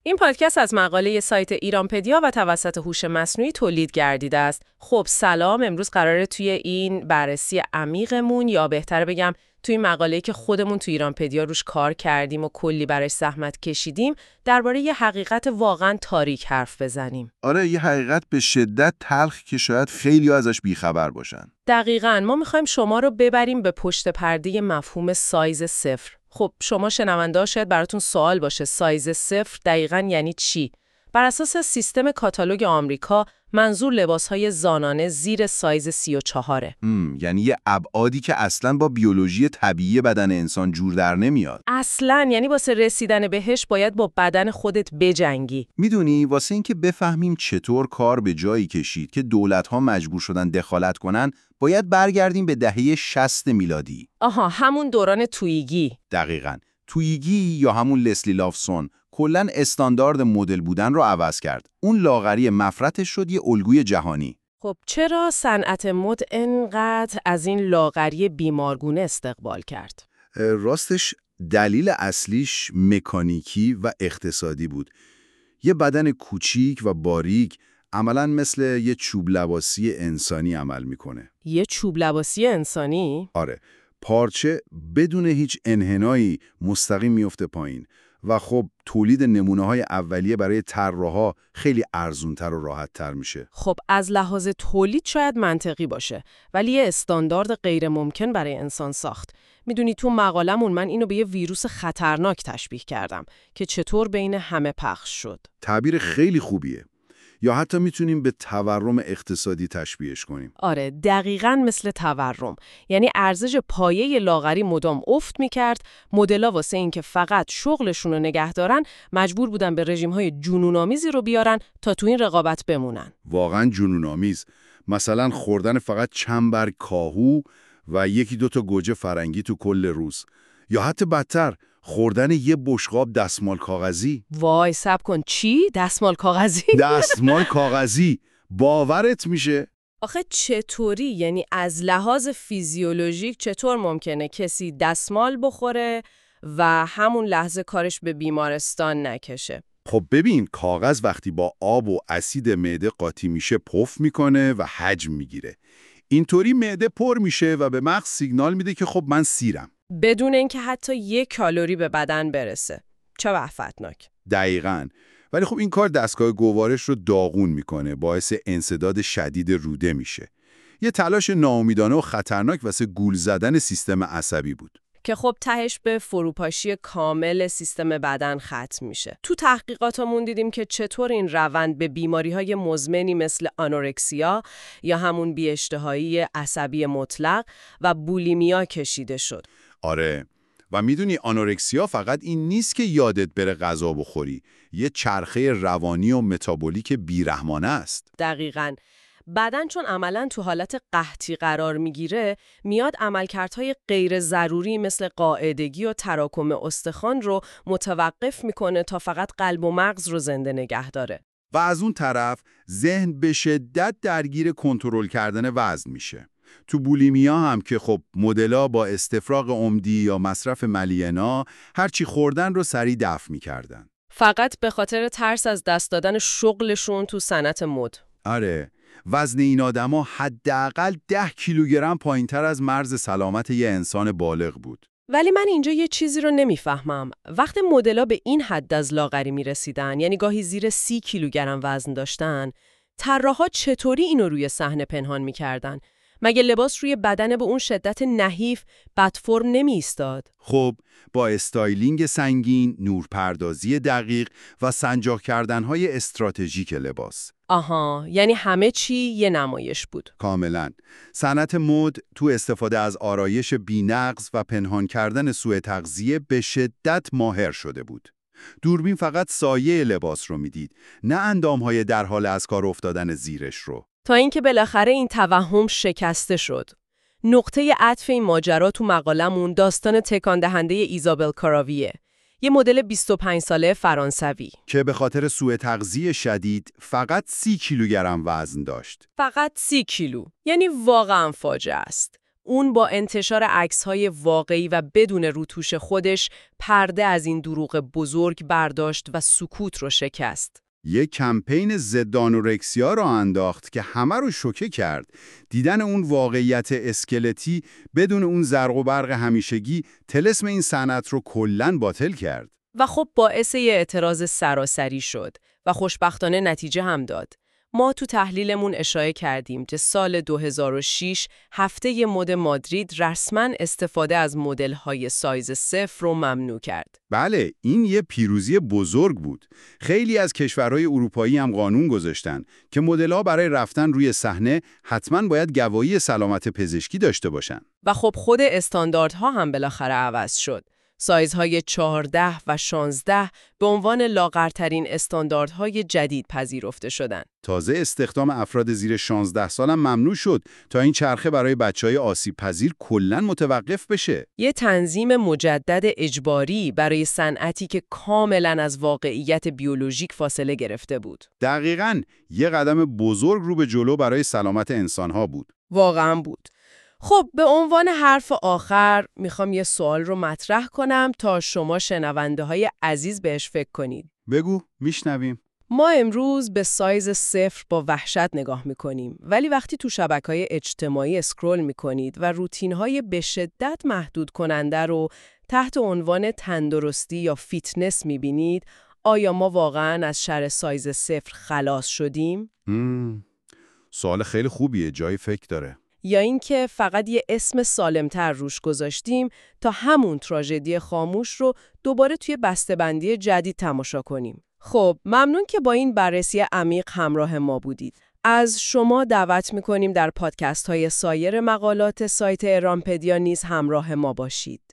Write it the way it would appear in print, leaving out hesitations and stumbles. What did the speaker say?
این پادکست از مقاله سایت ایرانپدیا و توسط هوش مصنوعی تولید گردیده است. خب سلام، امروز قراره توی این بررسی عمیقمون، یا بهتر بگم توی این مقاله‌ای که خودمون توی ایرانپدیا روش کار کردیم و کلی براش زحمت کشیدیم، درباره یه حقیقت واقعاً تاریک حرف بزنیم. آره، یه حقیقت به شدت تلخ که شاید خیلی ازش بیخبر باشن. دقیقاً، ما می‌خوایم شما رو ببریم به پشت پرده مفهوم سایز صفر. خب شما شنونده ها شاید براتون سوال باشه سایز صفر دقیقاً یعنی چی؟ بر اساس سیستم کاتالوگ آمریکا منظور لباس‌های زنانه زیر سایز 34. یعنی یه ابعادی که اصلاً با بیولوژی طبیعی بدن انسان جور در نمیاد. اصلاً، یعنی واسه رسیدن بهش باید با بدن خودت بجنگی. میدونی واسه اینکه بفهمیم چطور کار به جایی کشید که دولت‌ها مجبور شدن دخالت کنن، باید برگردیم به دهه 60 میلادی. آها، همون دوران توییگی. دقیقاً. توییگی یا همون لسلی لافسون کلاً استاندارد مدل بودن رو عوض کرد. اون لاغری مفرطش شد یه الگوی جهانی. خب چرا صنعت مد انقدر از این لاغری بیمارگونه استقبال کرد؟ راستش دلیل اصلیش مکانیکی و اقتصادی بود. یه بدن کوچیک و باریک عملاً مثل یه چوب لباسی انسانی عمل میکنه. یه چوب لباسی انسانی؟ آره، پارچه بدون هیچ انحنایی مستقیم میفته پایین و خب تولید نمونه‌های اولیه برای طراحا خیلی ارزونتر و راحت‌تر میشه. خب از لحاظ تولید شاید منطقی باشه، ولی یه استاندارد غیر ممکن برای انسان ساخت. میدونی تو مقالمون من اینو به یه ویروس خطرناک تشبیه کردم که چطور بین همه پخش شد. تعبیر خیلی خوبیه. یا حتی میتونیم به تورم اقتصادی تشبیهش کنیم. آره، دقیقاً مثل تورم. یعنی ارزش پایه لاغری مدام افت میکرد، مدلا واسه این که فقط شغلشون رو نگه دارن مجبور بودن به رژیم‌های جنون‌آمیزی رو بیارن تا تو این رقابت بمونن. واقعاً جنون‌آمیز. مثلا خوردن فقط چند برگ کاهو و یکی دوتا گوجه فرنگی تو کل روز. یا حتی بدتر، خوردن یه بشقاب دستمال کاغذی. وای صبر کن، چی؟ دستمال کاغذی؟ دستمال کاغذی. باورت میشه؟ آخه چطوری؟ یعنی از لحاظ فیزیولوژیک چطور ممکنه کسی دستمال بخوره و همون لحظه کارش به بیمارستان نکشه؟ خب ببین، کاغذ وقتی با آب و اسید معده قاطی میشه پف میکنه و حجم میگیره. اینطوری معده پر میشه و به مغز سیگنال میده که خب من سیرم. بدون اینکه حتی 1 کالری به بدن برسه. چه وحشتناک. دقیقاً. ولی خب این کار دستگاه گوارش رو داغون میکنه، باعث انسداد شدید روده میشه. یه تلاش ناامیدانه و خطرناک واسه گول زدن سیستم عصبی بود. که خب تهش به فروپاشی کامل سیستم بدن ختم میشه. تو تحقیقاتمون دیدیم که چطور این روند به بیماری‌های مزمنی مثل آنورکسیا یا همون بی‌اشتهایی عصبی مطلق و بولیمیا کشیده شد. آره، و میدونی آنورکسیا فقط این نیست که یادت بره غذا بخوری، یه چرخه روانی و متابولیک بیرحمانه است. دقیقاً. بدن چون عملاً تو حالت قحطی قرار میگیره، میاد عملکردهای غیر ضروری مثل قاعدگی و تراکم استخوان رو متوقف میکنه تا فقط قلب و مغز رو زنده نگه داره. و از اون طرف ذهن به شدت درگیر کنترل کردن وزن میشه. تو بولیمیا هم که خب مدلا با استفراغ عمدی یا مصرف ملینا هرچی خوردن رو سریع دفع میکردن. فقط به خاطر ترس از دست دادن شغلشون تو صنعت مد. آره، وزن این آدما حداقل 10 کیلوگرم پایینتر از مرز سلامت یه انسان بالغ بود. ولی من اینجا یه چیزی رو نمیفهمم. وقتی مدل‌ها به این حد از لاغری میرسیدن، یعنی گاهی زیر 30 کیلوگرم وزن داشتن، طراحا چطوری اینو روی صحنه پنهان میکردن؟ مگه لباس روی بدن به اون شدت نحیف بدفرم نمی ایستاد؟ خب با استایلینگ سنگین، نورپردازی دقیق و سنجاق کردن‌های استراتژیک لباس. آها، یعنی همه چی یه نمایش بود. کاملاً. صنعت مد تو استفاده از آرایش بی‌نقص و پنهان کردن سوء تغذیه به شدت ماهر شده بود. دوربین فقط سایه لباس رو میدید، نه اندام‌های در حال از کار افتادن زیرش رو. تا اینکه بالاخره این توهم شکسته شد. نقطه عطف این ماجرا تو مقالمون داستان تکان دهنده ایزابل کاراویه. یه مدل 25 ساله فرانسوی که به خاطر سوء تغذیه شدید فقط 30 کیلوگرم وزن داشت. فقط 30 کیلو. یعنی واقعا فاجعه است. اون با انتشار عکس‌های واقعی و بدون روتوش خودش پرده از این دروغ بزرگ برداشت و سکوت رو شکست. یک کمپین ضد آنورکسیا را انداخت که همه رو شوکه کرد. دیدن اون واقعیت اسکلتی بدون اون زرق و برق همیشگی طلسم این صنعت رو کلاً باطل کرد. و خب باعث یه اعتراض سراسری شد و خوشبختانه نتیجه هم داد. ما تو تحلیلمون اشاره کردیم که سال 2006 هفته مد مادرید رسما استفاده از مدل‌های سایز 0 رو ممنوع کرد. بله، این یه پیروزی بزرگ بود. خیلی از کشورهای اروپایی هم قانون گذاشتن که مدل‌ها برای رفتن روی صحنه حتما باید گواهی سلامت پزشکی داشته باشن. و خب خود استانداردها هم بالاخره عوض شد. سایزهای 14 و 16 به عنوان لاغرترین استانداردهای جدید پذیرفته شدند. تازه استخدام افراد زیر 16 سال هم ممنوع شد تا این چرخه برای بچهای آسیب پذیر کلاً متوقف بشه. یه تنظیم مجدد اجباری برای صنعتی که کاملاً از واقعیت بیولوژیک فاصله گرفته بود. دقیقاً یه قدم بزرگ رو به جلو برای سلامت انسانها بود. واقعاً بود. خب به عنوان حرف آخر میخوام یه سوال رو مطرح کنم تا شما شنونده های عزیز بهش فکر کنید. بگو، میشنویم. ما امروز به سایز 0 با وحشت نگاه میکنیم، ولی وقتی تو شبکه‌های اجتماعی اسکرول میکنید و روتین‌های به شدت محدود کننده رو تحت عنوان تندرستی یا فیتنس میبینید، آیا ما واقعاً از شر سایز 0 خلاص شدیم؟ سوال خیلی خوبیه، جای فکر داره. یا اینکه فقط یه اسم سالمتر روش گذاشتیم تا همون تراژدی خاموش رو دوباره توی بسته‌بندی جدید تماشا کنیم. خب ممنون که با این بررسی عمیق همراه ما بودید. از شما دعوت می‌کنیم در پادکست‌های سایر مقالات سایت ایرانپدیا نیز همراه ما باشید.